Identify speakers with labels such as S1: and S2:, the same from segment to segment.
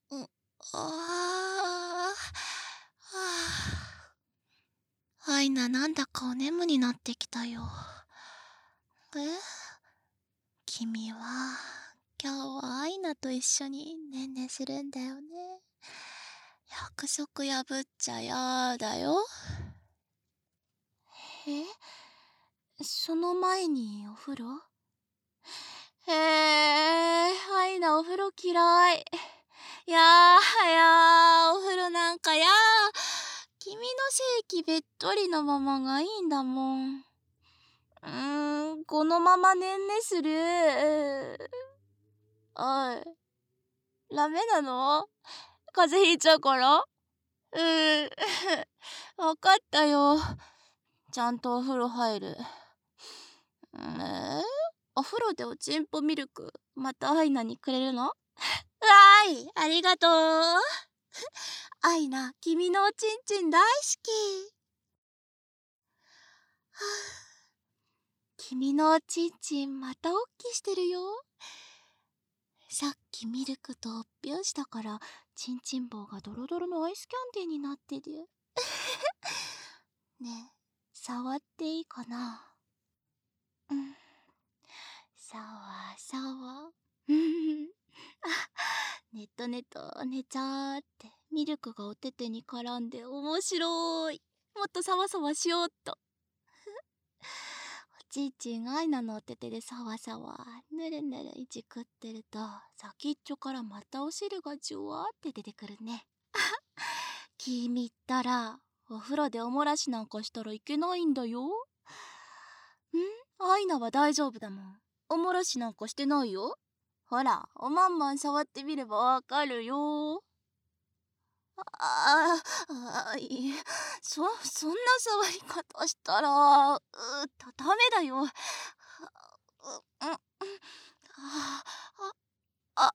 S1: うん、あアイナ、なんだかお眠になってきたよ。え、君は、今日はアイナと一緒にねんねするんだよね。約束破っちゃやだよ。え、その前にお風呂？アイナお風呂嫌い。お風呂なんか君の性器べっとりのままがいいんだもん。このままねんねする。おい、ダメなの？風邪ひいちゃうから？わかったよ。ちゃんとお風呂入る。お風呂でおちんぽミルク、またアイナにくれるの？わーい、ありがとう。アイナ、君のおちんちん大好き。はあ、君のおちんちんまたおっきしてるよ。さっきミルクとおっぴょんしたからちんちん棒がドロドロのアイスキャンデーになってる。ねえ、触っていいかな？うん、さわさわ。ネットネット寝ちゃーってミルクがお手手に絡んで面白い。もっとサワサワしようっと。おちんちんアイナのお手手でサワサワぬるぬるいじくってると先っちょからまたお汁がジュワーって出てくるね。君ったらお風呂でおもらしなんかしたらいけないんだよ。アイナは大丈夫だもん。おもらしなんかしてないよ。ほら、おまんまん触ってみればわかるよ。いえ、そんな触り方したら、ダメだよ。あ、あ、あ、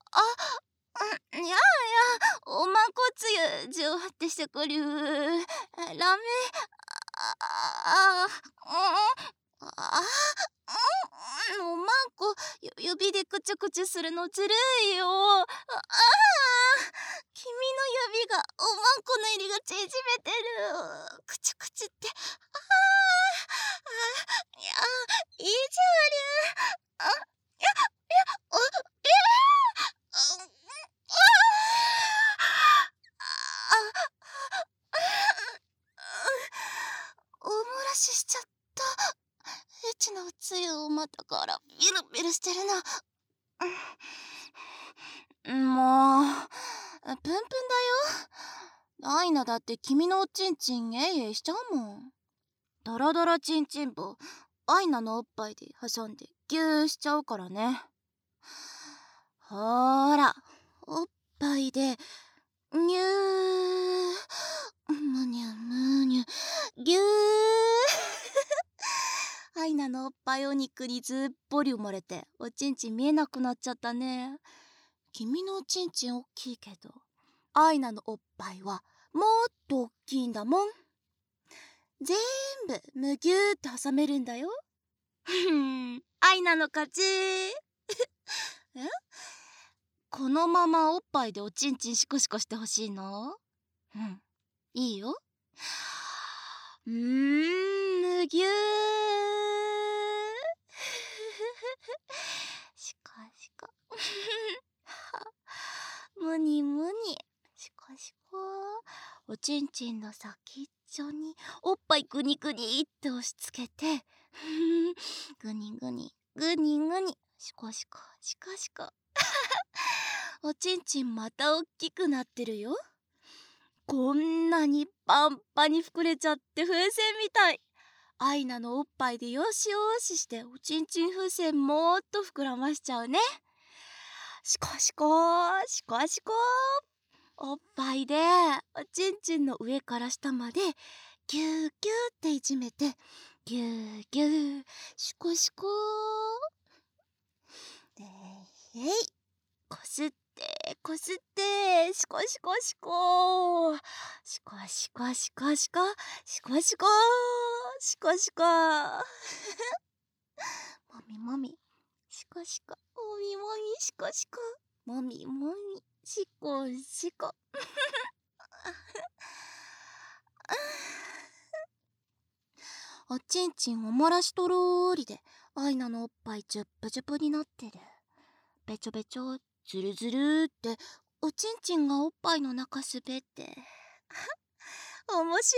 S1: おまこつゆ、じゅわってしてくる。ダメ。あ、あ、おまんこ、指でくちゅくちゅするのずるいよ。君の指がおまんこの入り口いじめてる。くちゅくちゅって。意地悪。お、おもらししちゃった。エチのおつゆをまたからビルビルしてるな。もう、プンプンだよ。アイナだって君のおちんちんえいえいしちゃうもん。ドロドロちんちん棒、アイナのおっぱいで挟んでギューしちゃうからね。ほーら、おっぱいで、にゅー、むにゅむにゅ、ぎゅー。アイナのおっぱいお肉にずっぽり埋もれて、おちんちん見えなくなっちゃったね。君のおちんちんおっきいけど、アイナのおっぱいはもっとおっきいんだもん。ぜんぶむぎゅーって挟めるんだよ。アイナの勝ち。このままおっぱいでおちんちんシコシコしてほしいの？いいよ。むぎゅー。しこしこ。むにむに。しこしこ。おちんちんの先っちょにおっぱいグニグニって押し付けて、グニグニ、グニグニ。しこしこ、しこしこ。おちんちんまたおっきくなってるよ。こんなにパンパンに膨れちゃって風船みたい。アイナのおっぱいでよしよししておちんちん風船もっと膨らましちゃうね。しこしこしこしこ。おっぱいでおちんちんの上から下までギューギューっていじめてギューギューしこしこ。えいこすってこすってしこしこしこしこしこしこしこしこしこしこしこ。もみもみしこしこもみもみしこしこもみもみしこしこ。おちんちんおもらしとろーりでアイナのおっぱいジュップジュプになってる。べちょべちょズルズルっておちんちんがおっぱいの中滑って面白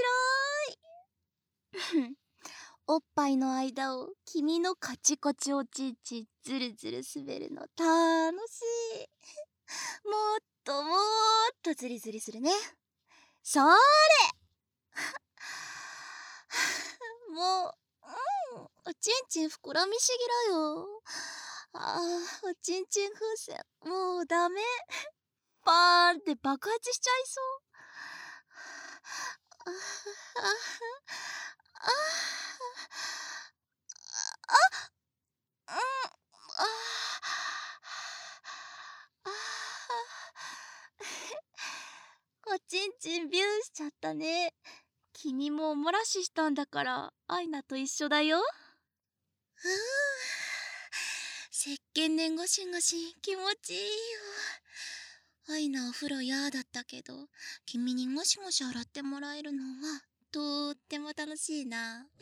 S1: い。おっぱいの間を君のカチコチおちんちんズルズル滑るの楽しい。もっともっとズリズリするね。そーれもう、おちんちん膨らみすぎらよ。おちんちん風船もうダメ。バーンって爆発しちゃいそう。ああああおちんちんビューしちゃったね。君もおもらししたんだからアイナと一緒だよ。石鹸でゴシゴシ気持ちいいよ。アイナお風呂嫌だったけど君にゴシゴシ洗ってもらえるのはとっても楽しいな。ん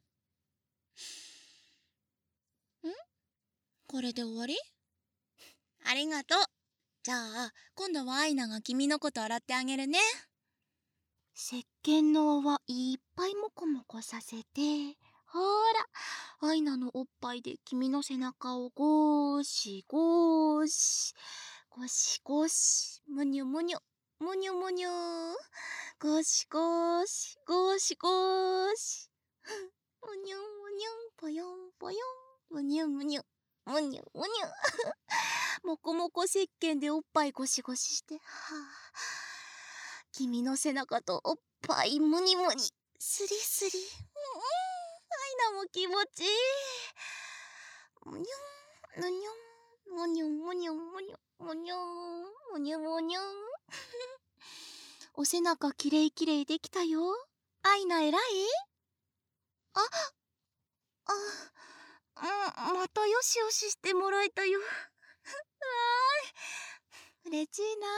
S1: これで終わり？ありがとう。じゃあ今度はアイナが君のこと洗ってあげるね。石鹸の泡いっぱいもこもこさせて、ほらアイナのおっぱいで君の背中をゴーシゴーシゴシゴシむにゅむにゅむにゅむにゅゴシゴシゴシゴシむにゅむにゅぽよんぽよんむにゅむにゅむにゅむにゅもこもこ石鹸でおっぱいゴシゴシして、君の背中とおっぱいむにむにスリスリ、アイナも気持ちいい。むにゅんむにゅんむにゅんむにゅんむにゅんむにゅんむにゅむにゅんお背中きれいきれいできたよ。アイナえらい？またよしよししてもらえたよ。わーい、嬉しいな。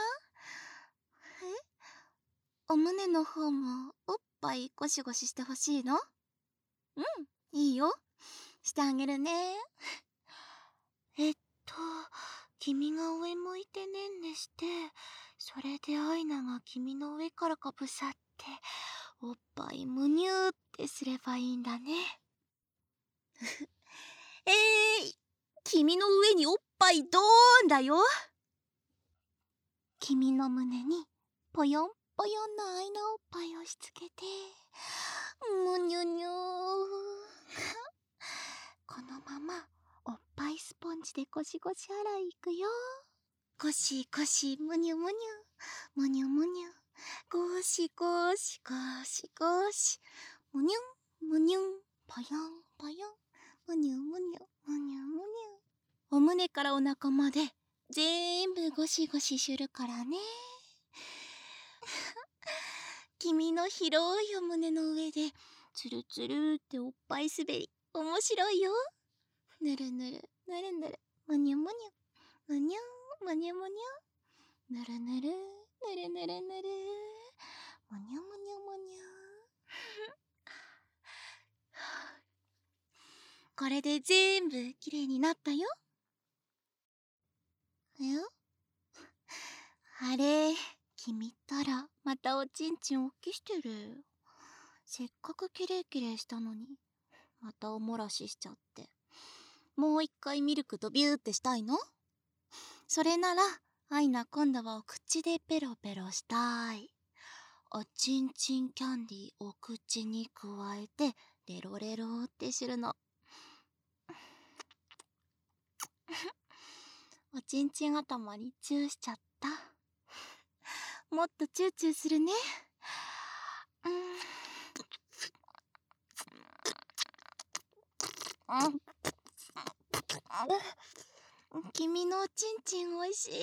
S1: お胸の方もおっぱいゴシゴシしてほしいの？いいよ。してあげるね。君が上向いてねんねして、それでアイナが君の上からかぶさって、おっぱいむにゅーってすればいいんだね。君の上におっぱいドーンだよ。君の胸にぽよんぽよんのアイナおっぱいをしつけて、むにゅにゅー。このままおっぱいスポンジでゴシゴシ洗いいくよ。ゴシゴシむにゅむにゅむにゅむにゅゴシゴシゴシゴシむにゅむにゅぽよんぽよんむにゅむにゅむにゅむにゅお胸からお腹までぜんぶゴシゴシするからね。君の広いお胸の上でつるつるっておっぱい滑り面白いよ。ぬるぬるぬるぬるむにゅむにゅむにゅむにゅむにゅぬるぬるぬるぬるぬるむにゅむにゅむにゅこれでぜんぶきれいになったよ。あれ、君ったらまたおちんちんおっきしてる。せっかくきれいきれいしたのにまたおもらししちゃって。もう一回ミルクとビューってしたいの？それならアイナ今度はお口でペロペロしたい。おちんちんキャンディーお口にくわえてレロレロってするの。おちんちん頭にチューしちゃった。もっとチューチューするね。君のおちんちんおいしいよ。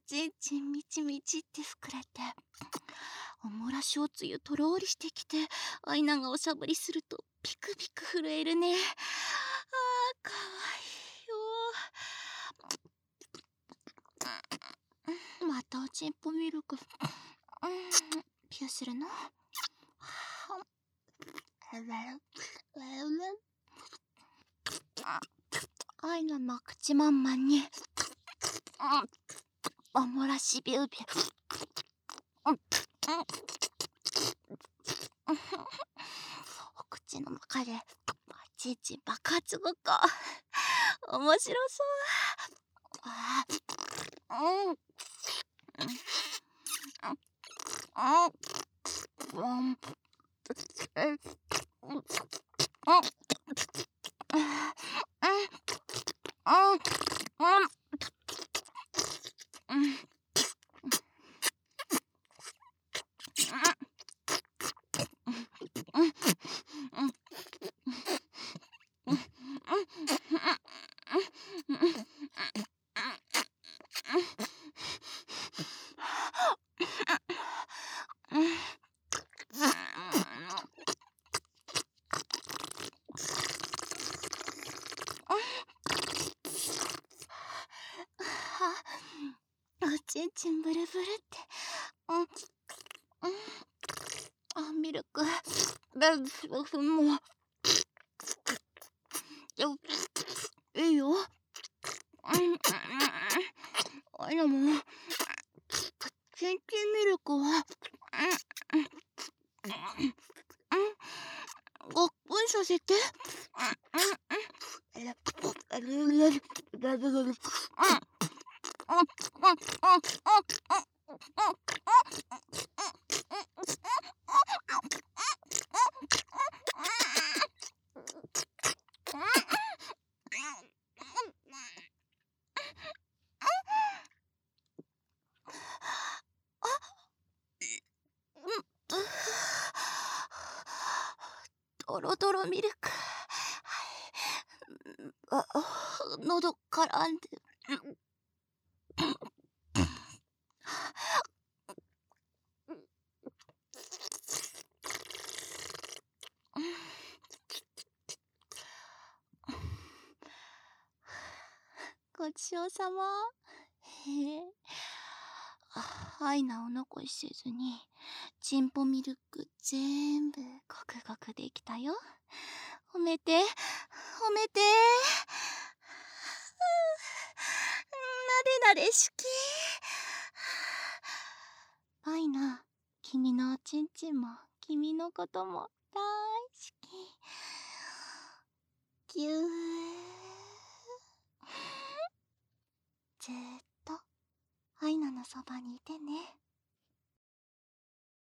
S1: ちんちんみちみちって膨れて、おもらしおつゆとろーりしてきて、アイナがおしゃぶりするとピクピク震えるね。かわいいよ。またおちんぽミルクピューするの。アイナの口まんまんにおもらしビュービュー。お口の中でちんちん爆発ごっこ。面白そう。おちんちんブルブルって。ミルクもいいよ。あいなもちんちんミルクはごっくんさせて。ドロドロミルク。喉からんで。ごちそうさま。アイナを残しせずにチンポミルク全部ごくごくできたよ。褒めて褒めて。なでなでしき。アイナ、君のおちんちんも君のことも大好き。ぎゅー。ずーっとアイナのそばにいてね。